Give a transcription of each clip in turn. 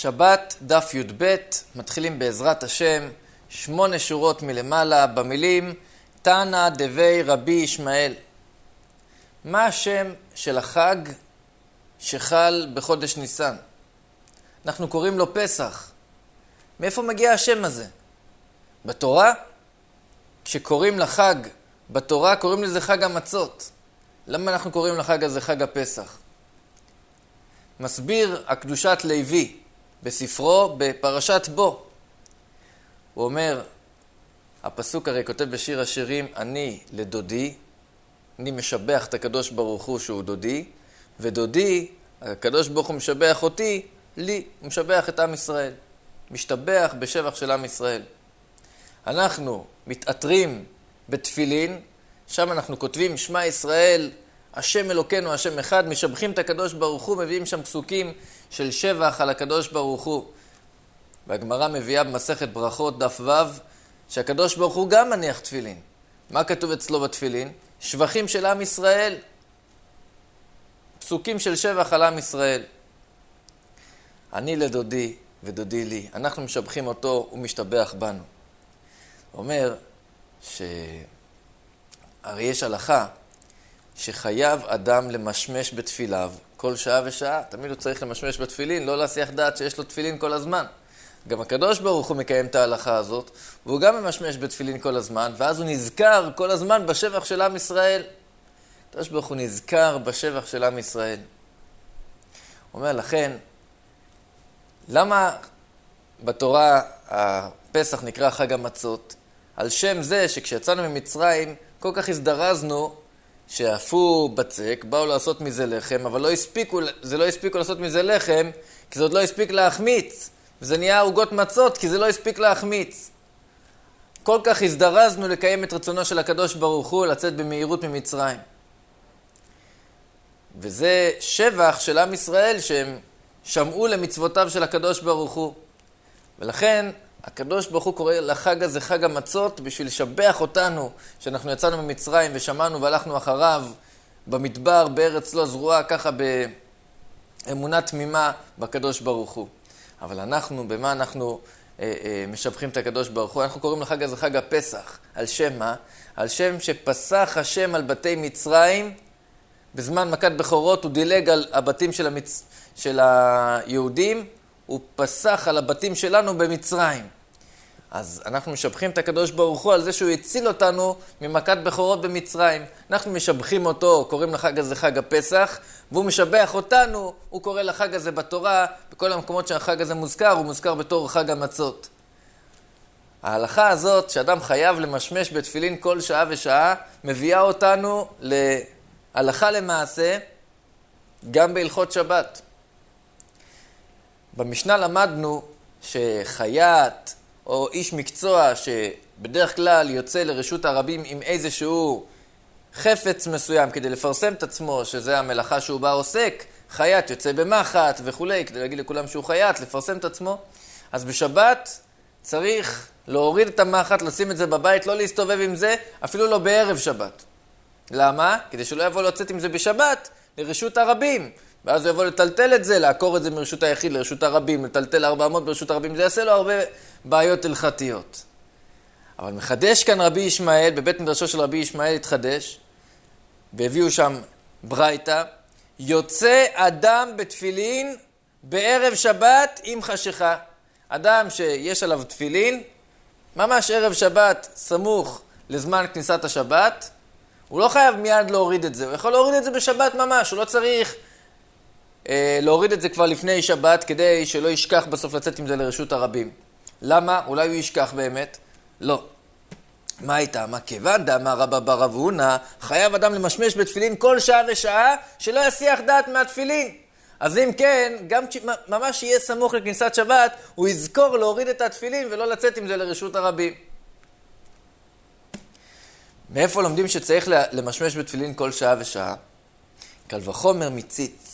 שבת דף י"ב, מתחילים בעזרת השם, 8 שורות מלמעלה במילים תנא דבי רבי ישמעאל. מה השם של החג שחל בחודש ניסן? אנחנו קוראים לו פסח. מאיפה מגיע השם הזה? בתורה? כשקוראים לחג בתורה קוראים לזה חג המצות. למה אנחנו קוראים לחג הזה חג הפסח? מסביר הקדושת לוי בספרו בפרשת בו. הוא אומר, הפסוק הרי כותב בשיר השירים, אני לדודי, אני משבח את הקדוש ברוך הוא שהוא דודי, ודודי, הקדוש ברוך הוא משבח אותי, לי, הוא משבח את עם ישראל. משתבח בשבח של עם ישראל. אנחנו מתעטרים בתפילין, שם אנחנו כותבים שמע ישראל, השם אלוקינו, השם אחד, משבחים את הקדוש ברוך הוא, מביאים שם פסוקים של שבח על הקדוש ברוך הוא. והגמרא מביאה במסכת ברכות דף ו' שהקדוש ברוך הוא גם מניח תפילין. מה כתוב אצלו בתפילין? שבחים של עם ישראל. פסוקים של שבח על עם ישראל. אני לדודי ודודי לי. אנחנו משבחים אותו ומשתבח בנו. הוא אומר הרי יש הלכה שחייב אדם למשמש בתפיליו כל שעה ושעה. תמיד הוא צריך למשמש בתפילין, לא להסיח דעת שיש לו תפילין כל הזמן. גם הקדוש ברוך הוא מקיים את ההלכה הזאת, והוא גם ממשמש בתפילין כל הזמן, ואז הוא נזכר כל הזמן בשבח של עם ישראל. הקדוש ברוך הוא נזכר בשבח של עם ישראל. הוא אומר לכן, למה בתורה הפסח נקרא חג המצות? על שם זה שכשיצאנו ממצרים כל כך הזדרזנו שאפו בצק, באו לעשות מזה לחם, אבל זה לא הספיקו לעשות מזה לחם, כי זה עוד לא הספיק להחמיץ. וזה נהיה עוגות מצות, כי זה לא הספיק להחמיץ. כל כך הזדרזנו לקיים את רצונו של הקדוש ברוך הוא, לצאת במהירות ממצרים. וזה שבח של עם ישראל שהם שמעו למצוותיו של הקדוש ברוך הוא. ולכן הקדוש ברוך הוא קורא לחג הזה חג המצות, בשביל לשבח אותנו שאנחנו יצאנו ממצרים ושמענו והלכנו אחריו במדבר, בארץ לא זרועה, ככה באמונה תמימה בקדוש ברוך הוא. אבל אנחנו, במה אנחנו משבחים את הקדוש ברוך הוא? אנחנו קוראים לחג הזה חג הפסח. על שם מה? על שם שפסח השם על בתי מצרים, בזמן מכת בכורות הוא דילג על הבתים של היהודים, הוא פסח על הבתים שלנו במצרים. אז אנחנו משבחים את הקדוש ברוך הוא על זה שהוא הציל אותנו ממכת בכורות במצרים. אנחנו משבחים אותו, קוראים לחג הזה חג הפסח, והוא משבח אותנו, הוא קורא לחג הזה בתורה, בכל המקומות שהחג הזה מוזכר, הוא מוזכר בתור חג המצות. ההלכה הזאת, שאדם חייב למשמש בתפילין כל שעה ושעה, מביאה אותנו להלכה למעשה, גם בהלכות שבת. במשנה למדנו שחייט או איש מקצוע שבדרך כלל יוצא לרשות הרבים עם איזשהו חפץ מסוים כדי לפרסם את עצמו, שזה המלאכה שהוא בא עוסק, חייט יוצא במחט וכו', כדי להגיד לכולם שהוא חייט, לפרסם את עצמו. אז בשבת צריך להוריד את המחט, לשים את זה בבית, לא להסתובב עם זה, אפילו לא בערב שבת. למה? כדי שלא יבוא לצאת עם זה בשבת לרשות הרבים. ואז הוא יבוא לטלטל את זה, לעקור את זה מרשות היחיד לרשות הרבים, לטלטל 400 ברשות הרבים, זה יעשה לו הרבה בעיות הלכתיות. אבל מחדש כאן רבי ישמעאל, בבית מדרשו של רבי ישמעאל התחדש, והביאו שם ברייתא, יוצא אדם בתפילין בערב שבת עם חשיכה. אדם שיש עליו תפילין, ממש ערב שבת סמוך לזמן כניסת השבת, הוא לא חייב מיד להוריד את זה, הוא יכול להוריד את זה בשבת ממש, הוא לא צריך להוריד את זה כבר לפני שבת, כדי שלא ישכח בסוף לצאת עם זה לרשות הרבים. למה? אולי הוא ישכח באמת? לא. מה הייתה? מה כיוון דאמר רבא בר רב הונא, חייב אדם למשמש בתפילין כל שעה ושעה, שלא יסיח דעת מהתפילין. אז אם כן, גם ממש יהיה סמוך לכניסת שבת, הוא יזכור להוריד את התפילין ולא לצאת עם זה לרשות הרבים. מאיפה לומדים שצריך למשמש בתפילין כל שעה ושעה? קל וחומר מציץ.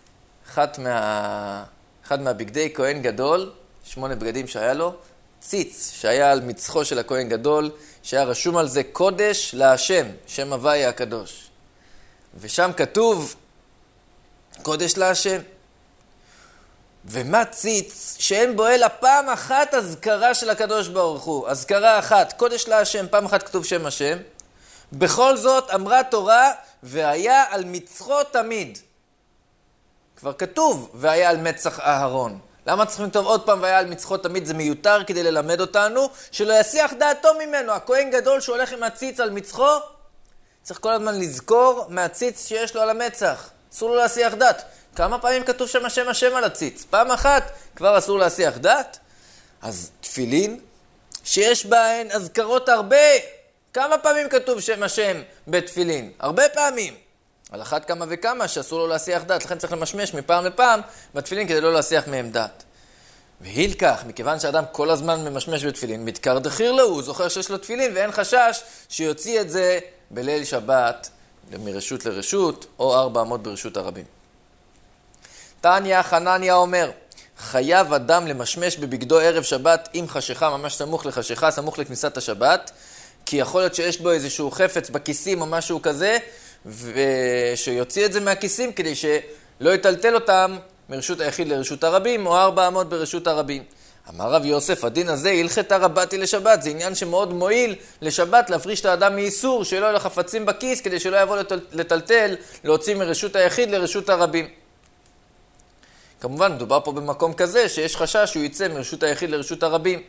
אחד מהבגדי כהן גדול, 8 בגדים שהיה לו, ציץ שהיה על מצחו של הכהן גדול, שהיה רשום על זה קודש להשם, שם הוויה הקדוש. ושם כתוב קודש להשם. ומה ציץ שאין בו אלא פעם אחת הזכרה של הקדוש ברוך הוא, הזכרה אחת, קודש להשם, פעם אחת כתוב שם השם. בכל זאת אמרה תורה, והיה על מצחו תמיד. כבר כתוב, והיה על מצח אהרון. למה צריכים לכתוב עוד פעם והיה על מצחו תמיד? זה מיותר כדי ללמד אותנו שלא יסיח דעתו ממנו. הכהן גדול שהולך עם הציץ על מצחו, צריך כל הזמן לזכור מהציץ שיש לו על המצח. אסור לו להסיח דעת. כמה פעמים כתוב שם השם השם על הציץ? פעם אחת כבר אסור להסיח דעת. אז תפילין שיש בהן אזכרות הרבה. כמה פעמים כתוב שם השם בתפילין? הרבה פעמים. על אחת כמה וכמה שאסור לו להסיח דעת, לכן צריך למשמש מפעם לפעם בתפילין כדי לא להסיח מהם דעת. והילקח, מכיוון שאדם כל הזמן ממשמש בתפילין, מתקר דחיר לו, הוא זוכר שיש לו תפילין ואין חשש שיוציא את זה בליל שבת מרשות לרשות או 400 ברשות הרבים. תניא חנניה אומר, חייב אדם למשמש בבגדו ערב שבת עם חשיכה, ממש סמוך לחשיכה, סמוך לכניסת השבת, כי יכול להיות שיש בו איזשהו חפץ בכיסים או משהו כזה, ושיוציא את זה מהכיסים כדי שלא יטלטל אותם מרשות היחיד לרשות הרבים או 400 ברשות הרבים. אמר רב יוסף, הדין הזה הלכת רבתי לשבת, זה עניין שמאוד מועיל לשבת להפריש את האדם מאיסור, שלא יהיו לו חפצים בכיס כדי שלא יבוא לטלטל, להוציא מרשות היחיד לרשות הרבים. כמובן מדובר פה במקום כזה שיש חשש שהוא יצא מרשות היחיד לרשות הרבים.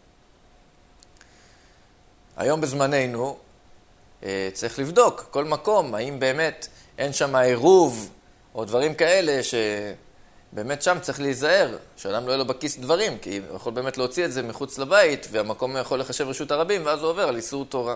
היום בזמננו צריך לבדוק כל מקום, האם באמת אין שם עירוב או דברים כאלה שבאמת שם צריך להיזהר, שאדם לא יהיה לו בכיס דברים, כי הוא יכול באמת להוציא את זה מחוץ לבית והמקום יכול לחשב רשות הרבים ואז הוא עובר על איסור תורה.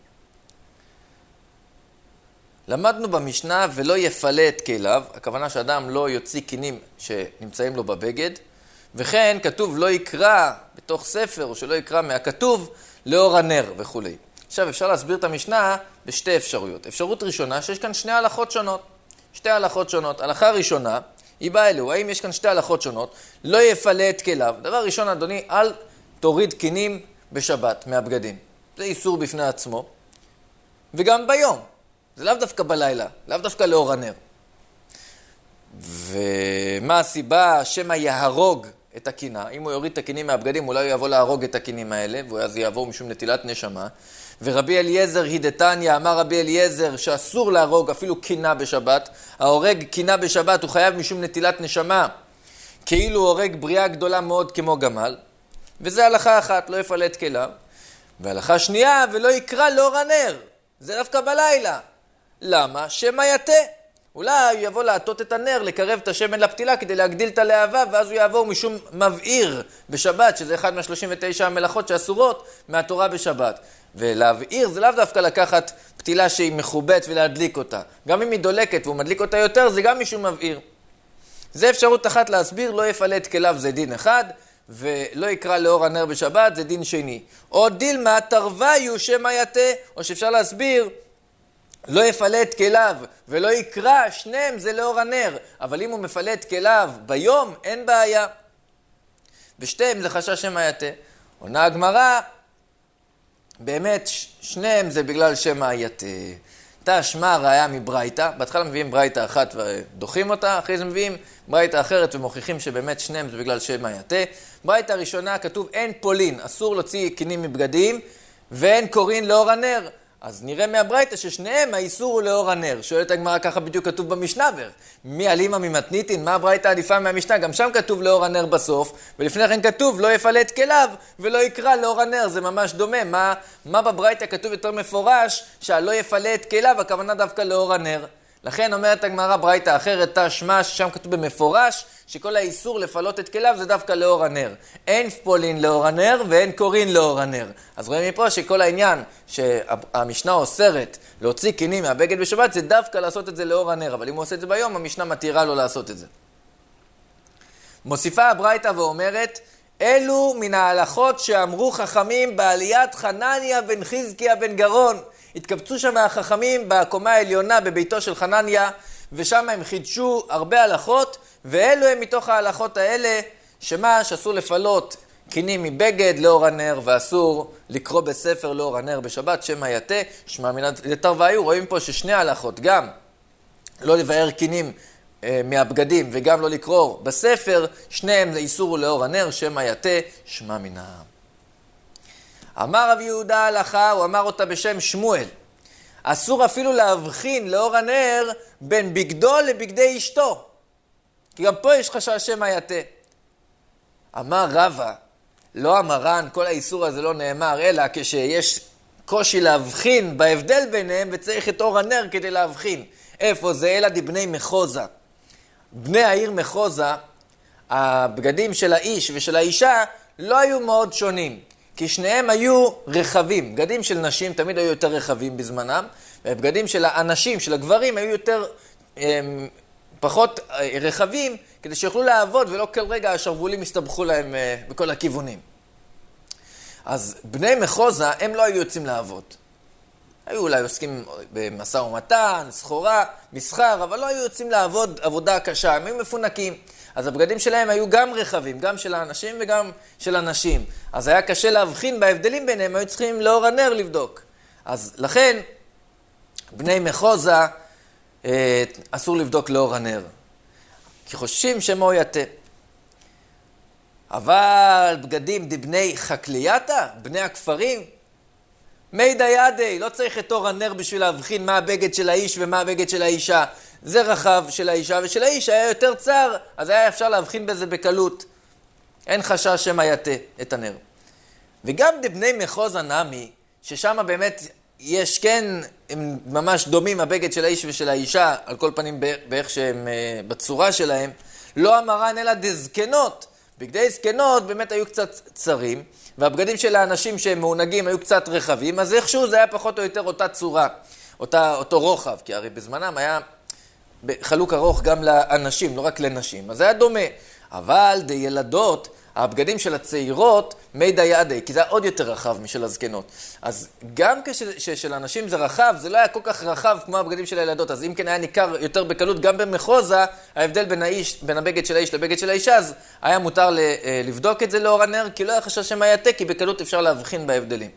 למדנו במשנה ולא יפלה את כליו, הכוונה שאדם לא יוציא קינים שנמצאים לו בבגד, וכן כתוב לא יקרא בתוך ספר או שלא יקרא מהכתוב לאור הנר וכו'. עכשיו אפשר להסביר את המשנה בשתי אפשרויות. אפשרות ראשונה שיש כאן שתי הלכות שונות. שתי הלכות שונות. הלכה ראשונה היא באה אלו, האם יש כאן שתי הלכות שונות? לא יפלה את כליו. דבר ראשון אדוני, אל תוריד קינים בשבת מהבגדים. זה איסור בפני עצמו. וגם ביום. זה לאו דווקא בלילה, לאו דווקא לאור הנר. ומה הסיבה? שמא יהרוג את הקינה. אם הוא יוריד את הקינים מהבגדים, אולי הוא יבוא להרוג את הקינים האלה, ואז יעבור משום נטילת נשמה. ורבי אליעזר הידתניה, אמר רבי אליעזר שאסור להרוג אפילו קינה בשבת. ההורג קינה בשבת הוא חייב משום נטילת נשמה, כאילו הוא הורג בריאה גדולה מאוד כמו גמל. וזה הלכה אחת, לא יפלה את כליו. והלכה שנייה, ולא יקרא לאור הנר. זה דווקא בלילה. למה? שמא יתה. אולי הוא יבוא להטות את הנר, לקרב את השמן לפתילה כדי להגדיל את הלהבה, ואז הוא יעבור משום מבעיר בשבת, שזה אחד מה-39 המלאכות שאסורות מהתורה בשבת. ולהבעיר זה לאו דווקא לקחת פתילה שהיא מחובאת ולהדליק אותה. גם אם היא דולקת והוא מדליק אותה יותר, זה גם משום מבעיר. זה אפשרות אחת להסביר, לא יפלה את כליו זה דין אחד, ולא יקרא לאור הנר בשבת זה דין שני. או דילמה תרוויו שמא יתה, או שאפשר להסביר, לא יפלה את כליו ולא יקרא, שניהם זה לאור הנר, אבל אם הוא מפלה את כליו ביום, אין בעיה. בשתיהם זה חשש שמא יתה. עונה הגמרא, באמת שניהם זה בגלל שמא יתה. תשמע ראיה מברייתא, בהתחלה מביאים ברייתא אחת ודוחים אותה, אחרי זה מביאים ברייתא אחרת ומוכיחים שבאמת שניהם זה בגלל שמא יתה. ברייתא הראשונה כתוב אין פולין, אסור להוציא קינים מבגדים, ואין קורין לאור הנר. אז נראה מהברייתא ששניהם האיסור הוא לאור הנר. שואלת הגמרא, ככה בדיוק כתוב במשנה, מי אלימה ממתניתין, מה הברייתא עדיפה מהמשנה? גם שם כתוב לאור הנר בסוף, ולפני כן כתוב לא יפלה את כליו ולא יקרא לאור הנר. זה ממש דומה. מה בברייתא כתוב יותר מפורש שהלא יפלה את כליו, הכוונה דווקא לאור הנר. לכן אומרת הגמרא ברייתא אחרת תשמע, ששם כתוב במפורש שכל האיסור לפלות את כליו זה דווקא לאור הנר. אין פולין לאור הנר ואין קורין לאור הנר. אז רואים מפה שכל העניין שהמשנה אוסרת להוציא קינים מהבגד בשבת זה דווקא לעשות את זה לאור הנר, אבל אם הוא עושה את זה ביום המשנה מתירה לו לעשות את זה. מוסיפה הברייתא ואומרת, אלו מן ההלכות שאמרו חכמים בעליית חנניה בן חזקיה בן גרון. התקבצו שם החכמים בקומה העליונה בביתו של חנניה, ושם הם חידשו הרבה הלכות, ואלו הם מתוך ההלכות האלה, שאסור לפלות קינים מבגד לאור הנר, ואסור לקרוא בספר לאור הנר בשבת, שמא יתה, שמע מן לתרוויו. רואים פה ששני ההלכות, גם לא לבאר קינים מהבגדים וגם לא לקרוא בספר, שניהם זה איסור לאור הנר, שמא יתה, שמע מן העם. אמר רב יהודה הלכה, הוא אמר אותה בשם שמואל, אסור אפילו להבחין לאור הנר בין בגדו לבגדי אשתו, כי גם פה יש חשש שמא יתה. אמר רבא, לא המרן, כל האיסור הזה לא נאמר, אלא כשיש קושי להבחין בהבדל ביניהם, וצריך את אור הנר כדי להבחין. איפה זה? אלא דבני מחוזה. בני העיר מחוזה, הבגדים של האיש ושל האישה לא היו מאוד שונים, כי שניהם היו רחבים. בגדים של נשים תמיד היו יותר רחבים בזמנם, ובגדים של האנשים, של הגברים, היו יותר פחות רחבים, כדי שיוכלו לעבוד ולא כל רגע השרוולים הסתבכו להם בכל הכיוונים. אז בני מחוזה הם לא היו יוצאים לעבוד. היו אולי עוסקים במשא ומתן, סחורה, מסחר, אבל לא היו יוצאים לעבוד עבודה קשה, הם היו מפונקים. אז הבגדים שלהם היו גם רחבים, גם של האנשים וגם של הנשים. אז היה קשה להבחין בהבדלים ביניהם, היו צריכים לאור הנר לבדוק. אז לכן, בני מחוזה אסור לבדוק לאור הנר, כי חוששים שמו יתה. אבל בגדים דבני חקלייתה, בני הכפרים, מידע ידי, לא צריך את אור הנר בשביל להבחין מה הבגד של האיש ומה הבגד של האישה. זה רחב של האישה ושל האיש היה יותר צר, אז היה אפשר להבחין בזה בקלות. אין חשש שמא יתה את הנר. וגם דבני מחוזה נמי, ששם באמת יש כן, הם ממש דומים הבגד של האיש ושל האישה, על כל פנים באיך שהם בצורה שלהם, לא המרן אלא דזקנות. בגדי זקנות באמת היו קצת צרים, והבגדים של האנשים שהם מעונגים היו קצת רחבים, אז איכשהו זה היה פחות או יותר אותה צורה, אותו רוחב, כי הרי בזמנם היה חלוק ארוך גם לאנשים, לא רק לנשים, אז זה היה דומה. אבל ילדות, הבגדים של הצעירות, מידע ידי, כי זה היה עוד יותר רחב משל הזקנות. אז גם כששל אנשים זה רחב, זה לא היה כל כך רחב כמו הבגדים של הילדות, אז אם כן היה ניכר יותר בקלות, גם במחוזה, ההבדל בין הבגד של האיש לבגד של האישה, אז היה מותר לבדוק את זה לאור הנר, כי לא היה חשש שמא יתה, כי בקלות אפשר להבחין בהבדלים.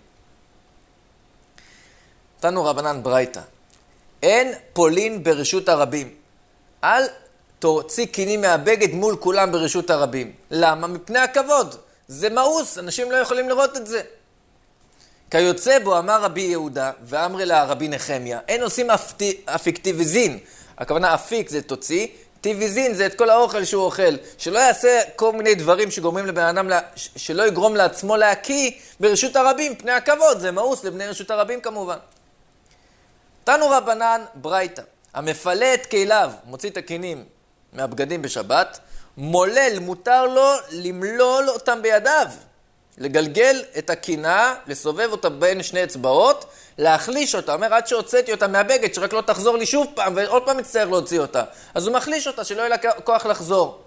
תנו רבנן ברייתא, אין פולין ברשות הרבים. אל תוציא קינים מהבגד מול כולם ברשות הרבים. למה? מפני הכבוד. זה מאוס, אנשים לא יכולים לראות את זה. כיוצא בו אמר רבי יהודה ואמרי לה רבי נחמיה, אין עושים אפיקטיביזין. הכוונה אפיק זה תוציא, טיביזין זה את כל האוכל שהוא אוכל. שלא יעשה כל מיני דברים שגורמים לבן אדם, שלא יגרום לעצמו להקיא ברשות הרבים, פני הכבוד. זה מאוס לבני רשות הרבים כמובן. תנו רבנן ברייתא, המפלה את כליו, מוציא את הקינים מהבגדים בשבת, מולל, מותר לו למלול אותם בידיו, לגלגל את הקינה, לסובב אותה בין שני אצבעות, להחליש אותה, אומר עד שהוצאתי אותה מהבגד, שרק לא תחזור לי שוב פעם, ועוד פעם מצטער להוציא אותה. אז הוא מחליש אותה, שלא יהיה לה כוח לחזור.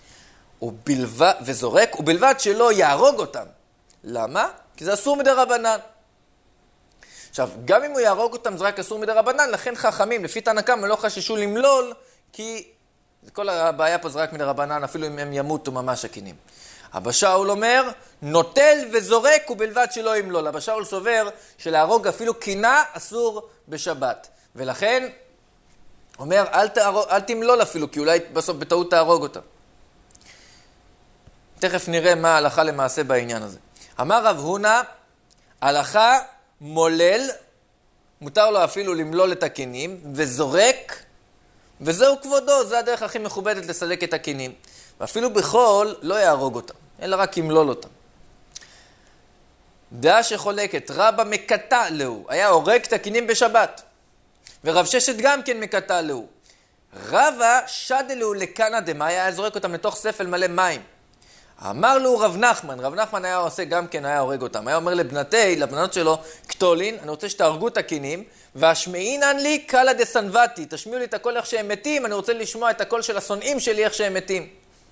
וזורק, ובלבד שלא יהרוג אותם. למה? כי זה אסור מדי רבנן. עכשיו, גם אם הוא יהרוג אותם, זה רק אסור מדי רבנן, לכן חכמים, לפי תנא קמא, לא חששו למלול, כי כל הבעיה פה זה רק מדי רבנן, אפילו אם הם ימותו ממש הקינים. אבא שאול אומר, נוטל וזורק ובלבד שלא ימלול. אבא שאול סובר שלהרוג אפילו קינה אסור בשבת. ולכן, אומר, אל תמלול אפילו, כי אולי בסוף בטעות תהרוג אותם. תכף נראה מה ההלכה למעשה בעניין הזה. אמר רב הונא, הלכה מולל, מותר לו אפילו למלול את הקינים, וזורק, וזהו כבודו, זה הדרך הכי מכובדת לסלק את הקינים. ואפילו בחול לא יהרוג אותם, אלא רק ימלול אותם. דעה שחולקת, רבא מקטע לו, היה הורג את הקינים בשבת. ורב ששת גם כן מקטע לו. רבא שדה לו לקנא דמאי, היה זורק אותם לתוך ספל מלא מים. אמר לו רב נחמן, רב נחמן היה עושה גם כן, היה הורג אותם. היה אומר לבנות שלו, קטולין, אני רוצה שתהרגו את הקינים, והשמעינן לי קלה דסנבתי, תשמיעו לי את הקול איך שהם מתים, אני רוצה לשמוע את הקול של השונאים שלי איך שהם מתים.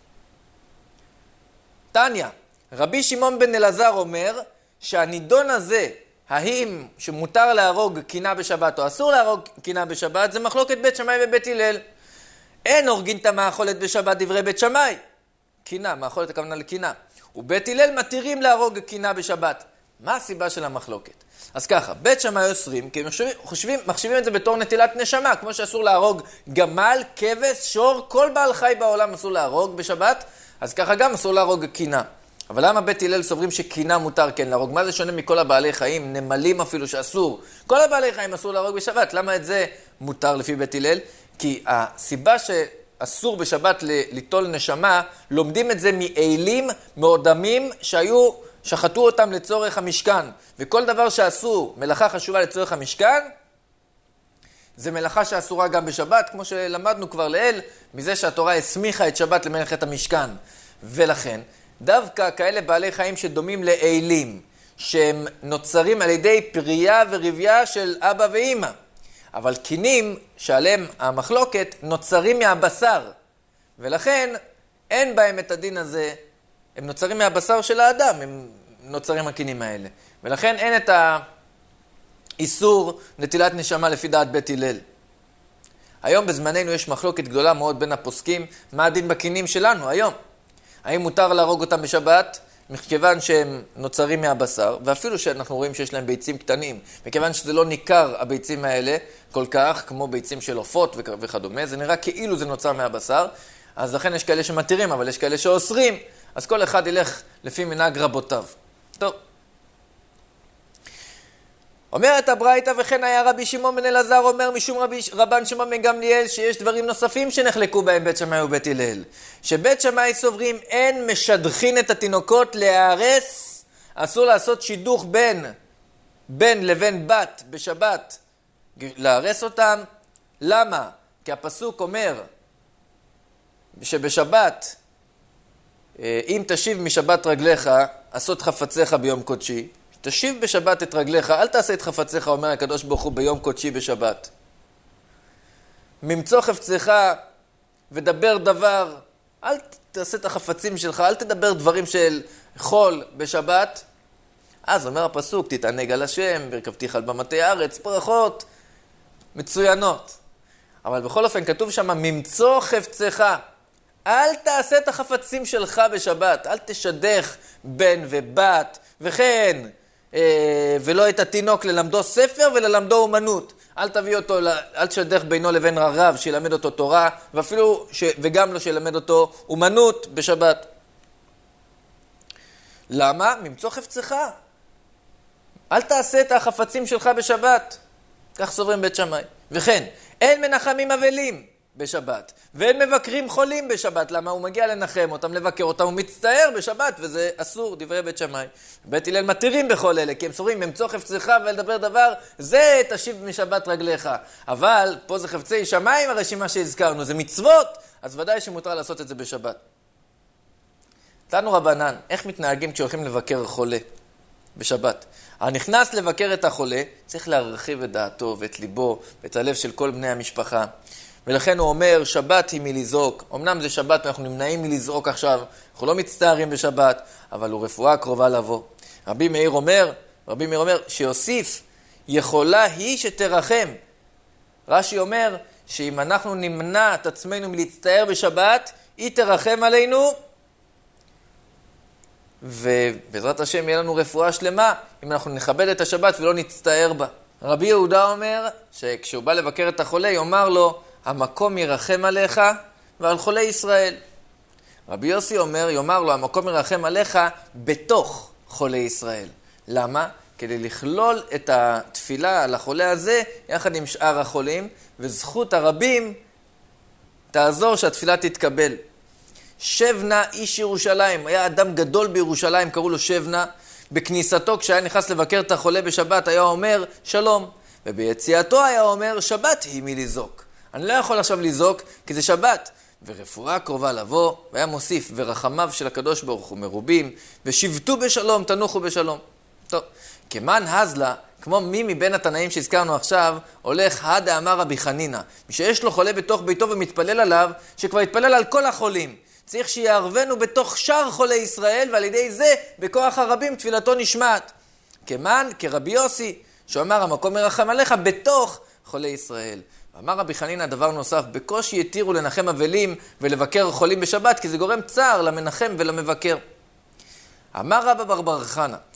תניא, רבי שמעון בן אלעזר אומר שהנידון הזה, האם שמותר להרוג קינה בשבת או אסור להרוג קינה בשבת, זה מחלוקת בית שמאי ובית הלל. אין הורגין את המאכולת בשבת דברי בית שמאי. קינה, מאכולת הכוונה לקינה. ובית הלל מתירים להרוג קינה בשבת. מה הסיבה של המחלוקת? אז ככה, בית שמאי אוסרים, כי הם מחשיבים את זה בתור נטילת נשמה, כמו שאסור להרוג גמל, כבש, שור, כל בעל חי בעולם אסור להרוג בשבת, אז ככה גם אסור להרוג קינה. אבל למה בית הלל סוברים שקינה מותר כן להרוג? מה זה שונה מכל הבעלי חיים, נמלים אפילו שאסור? כל הבעלי חיים אסור להרוג בשבת, למה את זה מותר לפי בית הלל? כי הסיבה שאסור בשבת ליטול נשמה, לומדים את זה מאלים, מאודמים שחטו אותם לצורך המשכן. וכל דבר שאסור, מלאכה חשובה לצורך המשכן, זה מלאכה שאסורה גם בשבת, כמו שלמדנו כבר לאל, מזה שהתורה הסמיכה את שבת למלאכת המשכן. ולכן, דווקא כאלה בעלי חיים שדומים לאלים, שהם נוצרים על ידי פרייה ורבייה של אבא ואמא, אבל קינים שעליהם המחלוקת נוצרים מהבשר, ולכן אין בהם את הדין הזה, הם נוצרים מהבשר של האדם, הם נוצרים הקינים האלה, ולכן אין את האיסור נטילת נשמה לפי דעת בית הלל. היום בזמננו יש מחלוקת גדולה מאוד בין הפוסקים, מה הדין בקינים שלנו היום? האם מותר להרוג אותם בשבת? מכיוון שהם נוצרים מהבשר, ואפילו שאנחנו רואים שיש להם ביצים קטנים, מכיוון שזה לא ניכר הביצים האלה כל כך, כמו ביצים של עופות וכדומה, זה נראה כאילו זה נוצר מהבשר, אז לכן יש כאלה שמתירים, אבל יש כאלה שאוסרים, אז כל אחד ילך לפי מנהג רבותיו. טוב. אומרת הברייתא, וכן היה רבי שמעון בן אלעזר אומר משום רבן שמעון בן גמליאל שיש דברים נוספים שנחלקו בהם בית שמאי ובית הלל. שבית שמאי סוברים אין משדכין את התינוקות להיארס, אסור לעשות שידוך בין לבין בת בשבת, להיארס אותם. למה? כי הפסוק אומר שבשבת, אם תשיב משבת רגליך, עשות חפציך ביום קודשי. תשיב בשבת את רגליך, אל תעשה את חפציך, אומר הקדוש ברוך הוא ביום קודשי בשבת. ממצוא חפציך ודבר דבר, אל תעשה את החפצים שלך, אל תדבר דברים של חול בשבת. אז אומר הפסוק, תתענג על השם, ברכבתיך על במטה הארץ, ברכות מצוינות. אבל בכל אופן כתוב שם, ממצוא חפציך, אל תעשה את החפצים שלך בשבת, אל תשדך בן ובת, וכן, ולא את התינוק ללמדו ספר וללמדו אומנות. אל תביא אותו, אל תשדך בינו לבין הרב שילמד אותו תורה, ואפילו וגם לא שילמד אותו אומנות בשבת. למה? ממצוא חפצך. אל תעשה את החפצים שלך בשבת. כך סוברים בית שמאי. וכן, אין מנחמים אבלים בשבת, ואין מבקרים חולים בשבת. למה? הוא מגיע לנחם אותם, לבקר אותם, הוא מצטער בשבת, וזה אסור, דברי בית שמאי. בית הלל מתירים בכל אלה, כי הם סורים, ממצוא חפצך ולדבר דבר, זה תשיב משבת רגליך. אבל פה זה חפצי שמיים, הרשימה שהזכרנו, זה מצוות, אז ודאי שמותר לעשות את זה בשבת. תנו רבנן, איך מתנהגים כשהולכים לבקר חולה בשבת? הנכנס לבקר את החולה, צריך להרחיב את דעתו ואת ליבו ואת הלב של כל בני המשפחה. ולכן הוא אומר, שבת היא מלזעוק. אמנם זה שבת ואנחנו נמנעים מלזעוק עכשיו, אנחנו לא מצטערים בשבת, אבל הוא רפואה קרובה לבוא. רבי מאיר אומר שיוסיף, יכולה היא שתרחם. רש"י אומר שאם אנחנו נמנע את עצמנו מלהצטער בשבת, היא תרחם עלינו, ובעזרת השם יהיה לנו רפואה שלמה, אם אנחנו נכבד את השבת ולא נצטער בה. רבי יהודה אומר שכשהוא בא לבקר את החולה, יאמר לו, המקום ירחם עליך ועל חולי ישראל. רבי יוסי יאמר לו, המקום ירחם עליך בתוך חולי ישראל. למה? כדי לכלול את התפילה על החולה הזה יחד עם שאר החולים, וזכות הרבים תעזור שהתפילה תתקבל. שבנה איש ירושלים, היה אדם גדול בירושלים, קראו לו שבנה. בכניסתו כשהיה נכנס לבקר את החולה בשבת היה אומר שלום, וביציאתו היה אומר שבת היא מלזעוק. אני לא יכול עכשיו לזעוק כי זה שבת, ורפואה קרובה לבוא, והיה מוסיף, ורחמיו של הקדוש ברוך הוא מרובים, ושבתו בשלום, תנוחו בשלום. טוב, כמן הזלה, כמו מי מבין התנאים שהזכרנו עכשיו, הולך דאמר רבי חנינא, מי שיש לו חולה בתוך ביתו ומתפלל עליו, שכבר יתפלל על כל החולים. צריך שיערבנו בתוך שאר חולי ישראל, ועל ידי זה, בכוח הרבים, תפילתו נשמעת. כרבי יוסי, שאומר, המקום ירחם עליך בתוך חולי ישראל. אמר רבי חנינא דבר נוסף, בקושי יתירו לנחם אבלים ולבקר חולים בשבת, כי זה גורם צער למנחם ולמבקר. אמר רבא בר בר חנא,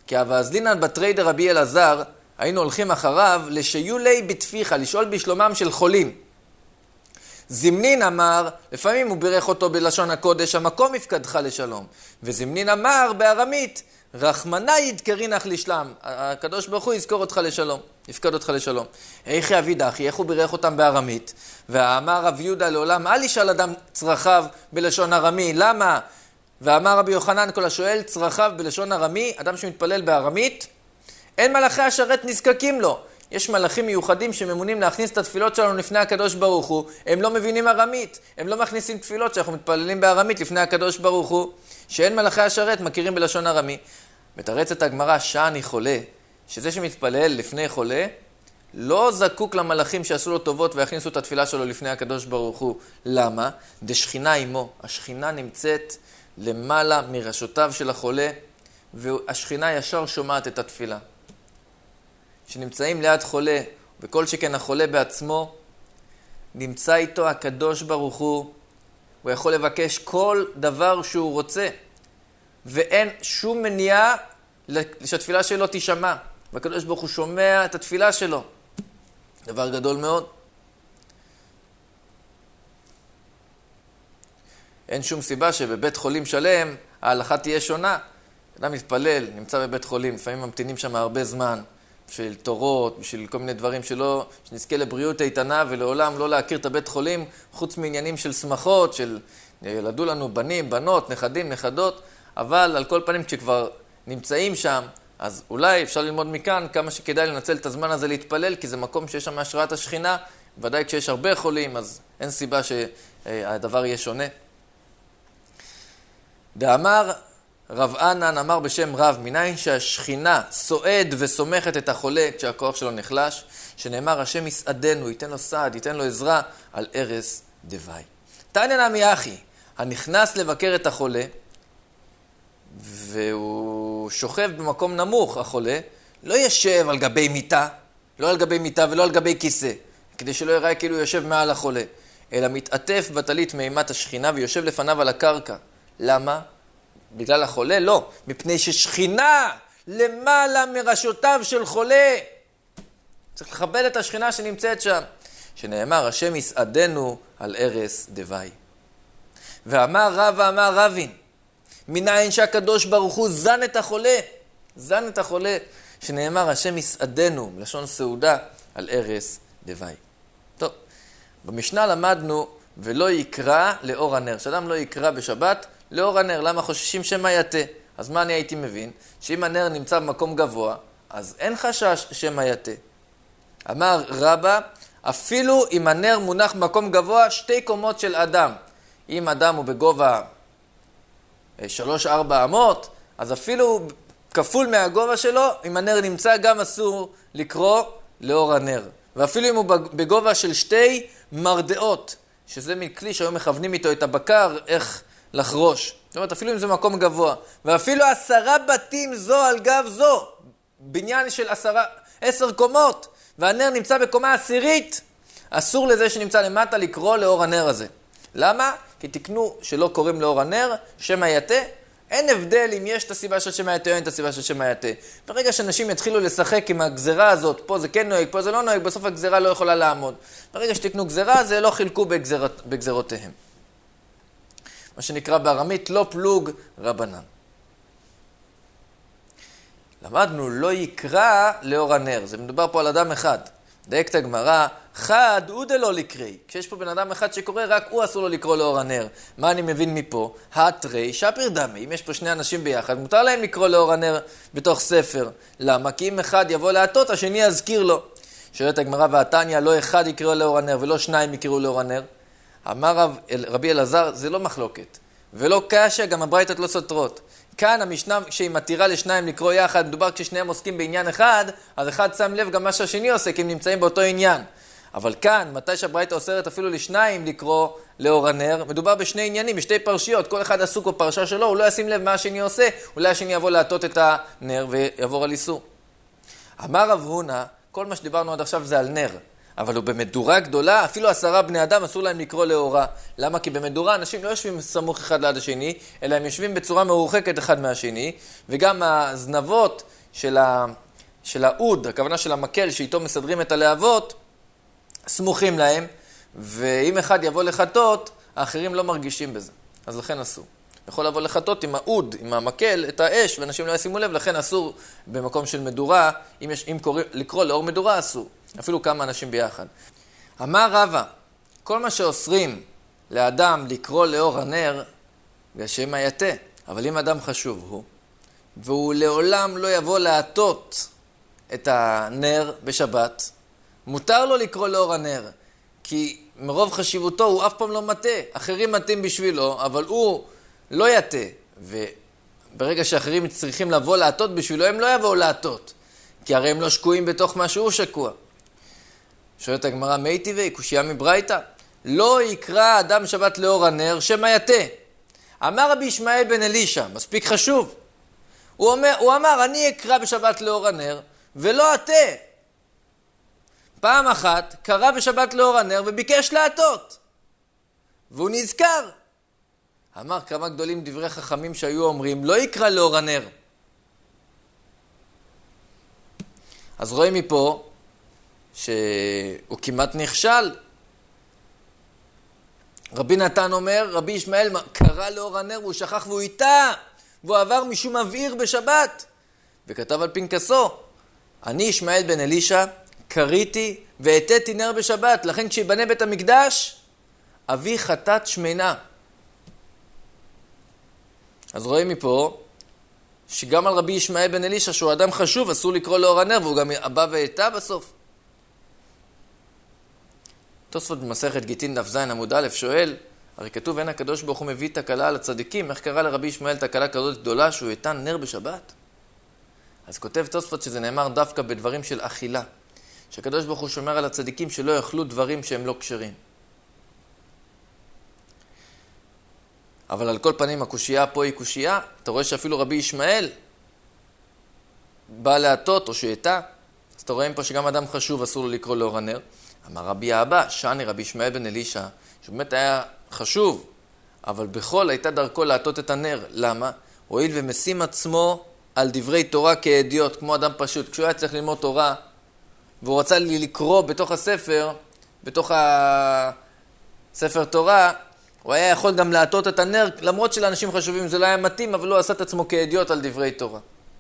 כי הווזלינן בתרי דרבי אלעזר, היינו הולכים אחריו לשיולי בתפיך, לשאול בשלומם של חולים. זמנין אמר, לפעמים הוא בירך אותו בלשון הקודש, המקום יפקדך לשלום. וזמנין אמר בארמית, רחמנה ידקרינך לשלם. הקדוש ברוך הוא יזכור אותך לשלום, יפקד אותך לשלום. איך יבידחי, איך הוא בירך אותם בארמית? ואמר רב יהודה לעולם, אל ישאל אדם צרכיו בלשון ארמי, למה? ואמר רבי יוחנן, כל השואל צרכיו בלשון ארמי, אדם שמתפלל בארמית, אין מלאכי השרת נזקקים לו. יש מלאכים מיוחדים שממונים להכניס את התפילות שלנו לפני הקדוש ברוך הוא. הם לא מבינים ארמית, הם לא מכניסים תפילות שאנחנו מתפללים בארמית לפני הקדוש ברוך הוא. שאין מלאכי השרת מכירים בלשון ארמי. מתרצת הגמרא, שאני חולה, שזה שמתפלל לפני חולה, לא זקוק למלאכים שעשו לו טובות ויכניסו את התפילה שלו לפני הקדוש ברוך הוא. למה? דשכינה עמו. השכינה נמצאת למעלה מראשותיו של החולה, והשכינה ישר שומעת את התפילה. שנמצאים ליד חולה, וכל שכן החולה בעצמו, נמצא איתו הקדוש ברוך הוא יכול לבקש כל דבר שהוא רוצה, ואין שום מניעה שהתפילה שלו תישמע, והקדוש ברוך הוא שומע את התפילה שלו. דבר גדול מאוד. אין שום סיבה שבבית חולים שלם ההלכה תהיה שונה. אדם מתפלל, נמצא בבית חולים, לפעמים ממתינים שם הרבה זמן, בשביל תורות, בשביל כל מיני דברים שנזכה לבריאות איתנה, ולעולם לא להכיר את הבית חולים, חוץ מעניינים של שמחות, של ילדו לנו בנים, בנות, נכדים, נכדות, אבל על כל פנים כשכבר נמצאים שם, אז אולי אפשר ללמוד מכאן כמה שכדאי לנצל את הזמן הזה להתפלל, כי זה מקום שיש שם השראת השכינה, ודאי כשיש הרבה חולים, אז אין סיבה שהדבר יהיה שונה. דאמר רב ענן אמר בשם רב, מניין שהשכינה סועד וסומכת את החולה כשהכוח שלו נחלש, שנאמר השם יסעדנו, ייתן לו סעד, ייתן לו עזרה על ערש דווי. תענן נמי אחי, הנכנס לבקר את החולה, והוא שוכב במקום נמוך, החולה, לא ישב על גבי מיטה, לא על גבי מיטה ולא על גבי כיסא, כדי שלא יראה כאילו הוא יושב מעל החולה, אלא מתעטף בטלית מאימת השכינה ויושב לפניו על הקרקע. למה? בגלל החולה? לא. מפני ששכינה למעלה מראשותיו של חולה. צריך לכבד את השכינה שנמצאת שם. שנאמר, השם יסעדנו על ערש דווי. ואמר רב ואמר רבין, מניין שהקדוש ברוך הוא זן את החולה. זן את החולה. שנאמר, השם יסעדנו, בלשון סעודה, על ערש דווי. טוב, במשנה למדנו, ולא יקרא לאור הנר. שאדם לא יקרא בשבת, לאור הנר. למה חוששים שמא יתה? אז מה אני הייתי מבין? שאם הנר נמצא במקום גבוה, אז אין חשש שמא יתה. אמר רבא, אפילו אם הנר מונח במקום גבוה, 2 קומות של אדם. אם אדם הוא בגובה 3-4 אמות, אז אפילו כפול מהגובה שלו, אם הנר נמצא גם אסור לקרוא לאור הנר. ואפילו אם הוא בגובה של 2 מרדאות, שזה מכלי שהיום מכוונים איתו את הבקר, איך לחרוש. זאת אומרת, אפילו אם זה מקום גבוה. ואפילו 10 בתים זו על גב זו. בניין של 10 קומות. והנר נמצא בקומה 10. אסור לזה שנמצא למטה לקרוא לאור הנר הזה. למה? כי תקנו שלא קוראים לאור הנר, שמא יתה. אין הבדל אם יש את הסיבה של שמא יתה או אין את הסיבה של שמא יתה. ברגע שאנשים יתחילו לשחק עם הגזרה הזאת, פה זה כן נוהג, פה זה לא נוהג, בסוף הגזרה לא יכולה לעמוד. ברגע שתקנו גזרה, זה לא חילקו בגזרותיהם. מה שנקרא בארמית, לא פלוג רבנן. למדנו, לא יקרא לאור הנר. זה מדובר פה על אדם אחד. דייקת הגמרא, חד הוא דלא לקרי. כשיש פה בן אדם אחד שקורא, רק הוא אסור לו לקרוא לאור הנר. מה אני מבין מפה? התרי שפיר דמי. אם יש פה 2 אנשים ביחד, מותר להם לקרוא לאור הנר בתוך ספר. למה? כי אם אחד יבוא להטות, השני יזכיר לו. שואלת הגמרא והתניא, לא אחד יקראו לאור הנר ולא 2 יקראו לאור הנר. אמר רבי אלעזר, זה לא מחלוקת. ולא קשה, גם הברייתות לא סותרות. כאן המשנה שהיא מתירה ל2 לקרוא יחד, מדובר כששניהם עוסקים בעניין אחד, אז אחד שם לב גם מה שהשני עושה, כי הם נמצאים באותו עניין. אבל כאן, מתי שהברייתא אוסרת אפילו ל2 לקרוא לאור הנר, מדובר ב2 עניינים, ב2 פרשיות, כל אחד עסוק בפרשה שלו, הוא לא ישים לב מה השני עושה, אולי השני יבוא להטות את הנר ויעבור על איסור. אמר רב הונא, כל מה שדיברנו עד עכשיו זה על נר, אבל הוא במדורה גדולה, אפילו 10 בני אדם אסור להם לקרוא לאורה. למה? כי במדורה אנשים לא יושבים סמוך אחד ליד השני, אלא הם יושבים בצורה מרוחקת אחד מהשני, וגם הזנבות של העוד, הכוונה של המקל שאיתו מסדרים את הלהבות, סמוכים להם, ואם אחד יבוא לחטות, האחרים לא מרגישים בזה. אז לכן אסור. יכול לבוא לחטות עם העוד, עם המקל, את האש, ואנשים לא ישימו לב, לכן אסור במקום של מדורה, אם לקרוא לאור מדורה אסור. אפילו כמה אנשים ביחד. אמר רבא, כל מה שאוסרים לאדם לקרוא לאור הנר, והשם היתה, אבל אם אדם חשוב הוא, והוא לעולם לא יבוא להטות את הנר בשבת, מותר לו לקרוא לאור הנר, כי מרוב חשיבותו הוא אף פעם לא מטה. אחרים מטים בשבילו, אבל הוא לא יטה. וברגע שאחרים צריכים לבוא להטות בשבילו, הם לא יבואו להטות, כי הרי הם לא שקועים בתוך מה שהוא שקוע. שואלת הגמרא, מי טבעי, קושיה מברייתא, לא יקרא אדם שבת לאור הנר, שמא יטה. אמר רבי ישמעאל בן אלישע, מספיק חשוב. הוא אמר, אני אקרא בשבת לאור הנר, ולא אטה. פעם אחת קרא בשבת לאור הנר וביקש להטות. והוא נזכר. אמר כמה גדולים דברי חכמים שהיו אומרים, לא יקרא לאור הנר. אז רואים מפה שהוא כמעט נכשל. רבי נתן אומר, רבי ישמעאל קרא לאור הנר והוא שכח והוא איתה, והוא עבר משום מבעיר בשבת. וכתב על פנקסו, אני ישמעאל בן אלישע, קריתי והטתי נר בשבת, לכן כשיבנה בית המקדש, אבי חטאת שמנה. אז רואים מפה, שגם על רבי ישמעאל בן אלישע, שהוא אדם חשוב, אסור לקרוא לאור הנר, והוא גם הבא והטה בסוף. תוספות במסכת גיטין דף ז עמוד א' שואל, הרי כתוב אין הקדוש ברוך הוא מביא תקלה על הצדיקים, איך קרה לרבי ישמעאל תקלה כזאת גדולה שהוא הטן נר בשבת? אז כותב תוספות שזה נאמר דווקא בדברים של אכילה, שהקדוש ברוך הוא שומר על הצדיקים שלא יאכלו דברים שהם לא כשרים. אבל על כל פנים הקושייה פה היא קושייה, אתה רואה שאפילו רבי ישמעאל בא להטות או שהטה, אז אתה רואים פה שגם אדם חשוב אסור לו לקרוא לאור הנר. אמר רבי אבא, שאני רבי ישמעאל בן אלישע, שבאמת היה חשוב, אבל בכל הייתה דרכו להטות את הנר. למה? הואיל ומשים עצמו על דברי תורה כעדיות, כמו אדם פשוט. כשהוא היה צריך ללמוד תורה, והוא רצה לקרוא בתוך הספר, בתוך הספר תורה, הוא היה יכול גם להטות את הנר, למרות שלאנשים חשובים זה לא היה מתאים, אבל הוא עשה את עצמו כעדיות על דברי תורה.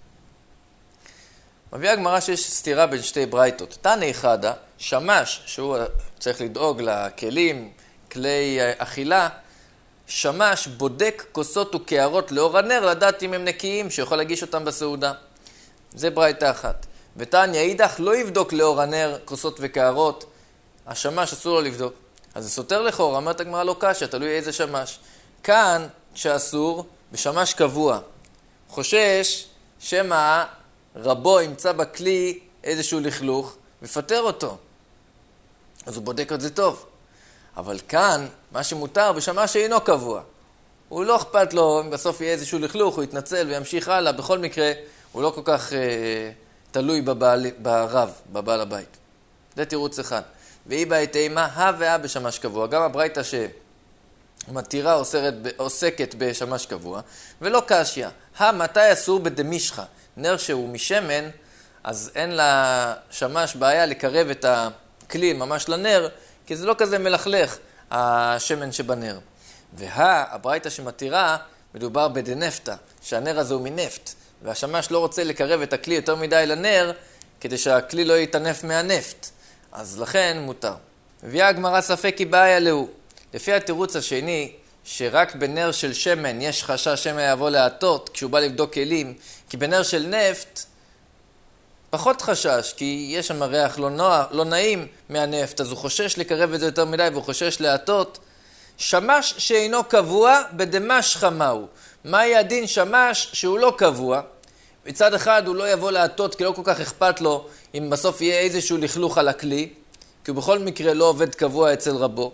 מביאה הגמרא שיש סתירה בין שתי ברייתות. תנא חדא, שמש, שהוא צריך לדאוג לכלים, כלי אכילה, שמש בודק כוסות וקערות לאור הנר, לדעת אם הם נקיים, שיכול להגיש אותם בסעודה. זה ברייתא אחת. ותניא אידך לא יבדוק לאור הנר כוסות וקערות, השמש אסור לו לבדוק. אז זה סותר לכאורה, אומרת הגמרא לא קשיא, תלוי איזה שמש. כאן, כשאסור, בשמש קבוע. חושש שמא רבו ימצא בכלי איזשהו לכלוך ופטר אותו. אז הוא בודק את זה טוב. אבל כאן, מה שמותר בשמש שאינו קבוע. הוא לא אכפת לו, אם בסוף יהיה איזשהו לכלוך, הוא יתנצל וימשיך הלאה. בכל מקרה, הוא לא כל כך תלוי ברב, בבעל הבית. זה תירוץ אחד. והיא בעת אימה, והא בשמש קבוע. גם הברייתא שמתירה עוסקת בשמש קבוע, ולא קשיא. מתי אסור בדמישחה? נר שהוא משמן, אז אין לשמש בעיה לקרב את הכלי ממש לנר, כי זה לא כזה מלכלך, השמן שבנר. הברייתא שמתירה, מדובר בדנפתא, שהנר הזה הוא מנפט, והשמש לא רוצה לקרב את הכלי יותר מדי לנר, כדי שהכלי לא יתענף מהנפט. אז לכן מותר. מביאה הגמרא ספק כי בעיה לו. לפי התירוץ השני, שרק בנר של שמן יש חשש שמא יבוא להטות כשהוא בא לבדוק כלים, כי בנר של נפט פחות חשש, כי יש שם ריח לא נעים מהנפט, אז הוא חושש לקרב את זה יותר מדי והוא חושש להטות. שמש שאינו קבוע בדמש חמאו. מהי הדין שמש שהוא לא קבוע? מצד אחד הוא לא יבוא להטות כי לא כל כך אכפת לו אם בסוף יהיה איזשהו לכלוך על הכלי, כי הוא בכל מקרה לא עובד קבוע אצל רבו.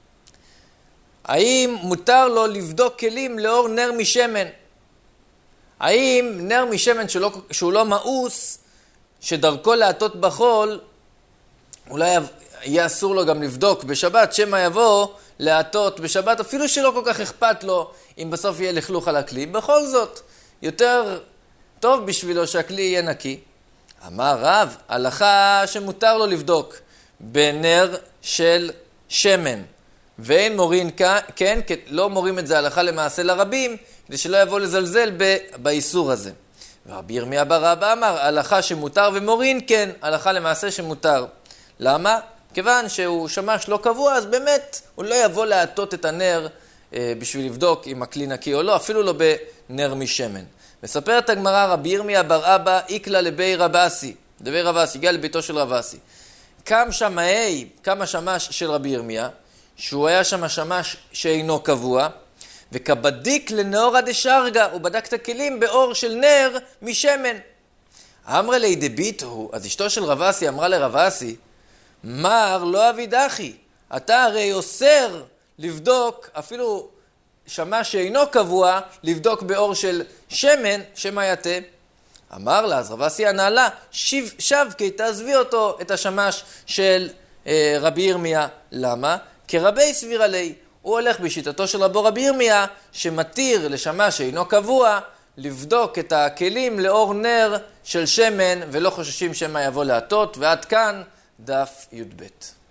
האם מותר לו לבדוק כלים לאור נר משמן? האם נר משמן שהוא לא מאוס, שדרכו להטות בחול, אולי יהיה אסור לו גם לבדוק בשבת, שמא יבוא להטות בשבת, אפילו שלא כל כך אכפת לו אם בסוף יהיה לכלוך על הכלי. בכל זאת, יותר טוב בשבילו שהכלי יהיה נקי. אמר רב, הלכה שמותר לו לבדוק בנר של שמן, ואין מורין כן, לא מורים את זה הלכה למעשה לרבים, כדי שלא יבוא לזלזל באיסור הזה. ורבי ירמיה בר אבא אמר, הלכה שמותר ומורין כן, הלכה למעשה שמותר. למה? כיוון שהוא שמש לא קבוע, אז באמת הוא לא יבוא להטות את הנר בשביל לבדוק אם הכלי נקי או לא, אפילו לא בנר משמן. מספרת הגמרא, רבי ירמיה בר אבא איקלה לבי רבאסי, דבי רבאסי, הגיע לביתו של רבאסי. קם שמש של רבי ירמיה, שהוא היה שם שמש שאינו קבוע, וכבדיק לנאורה דשרגה, הוא בדק את הכלים באור של נר משמן. אמרה לי דביתו, אז אשתו של רבאסי אמרה לרבאסי, מר לא אבידחי, אתה הרי אוסר לבדוק, אפילו שמש שאינו קבוע, לבדוק באור של שמן, שמא יתה. אמר לה, אז רבאסי ענה לה, שבקי, תעזבי אותו, את השמש של רבי ירמיה. למה? כרבי סביר עלי. הוא הולך בשיטתו של רבי ירמיה, שמתיר לשמש שאינו קבוע, לבדוק את הכלים לאור נר של שמן, ולא חוששים שמא יבוא להטות. ועד כאן דף י"ב.